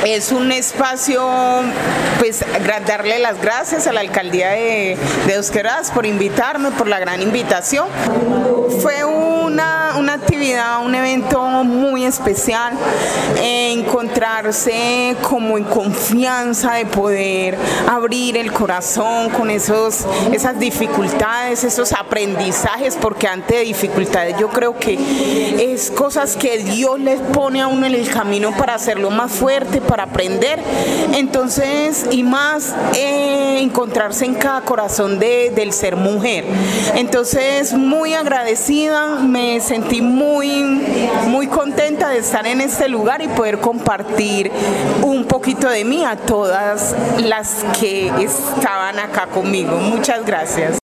Es un espacio, pues darle las gracias a la alcaldía de Dos Quebradas por invitarme, por la gran invitación. Fue una actividad, un evento muy especial, encontrarse como en confianza de poder abrir el corazón con esas dificultades, esos aprendizajes, porque ante dificultades yo creo que es cosas que Dios les pone a uno en el camino para hacerlo más fuerte, para aprender. Entonces, y más encontrarse en cada corazón del ser mujer. Entonces, muy agradecida, me sentí muy contenta de estar en este lugar y poder compartir un poquito de mí a todas las que estaban acá conmigo. Muchas gracias.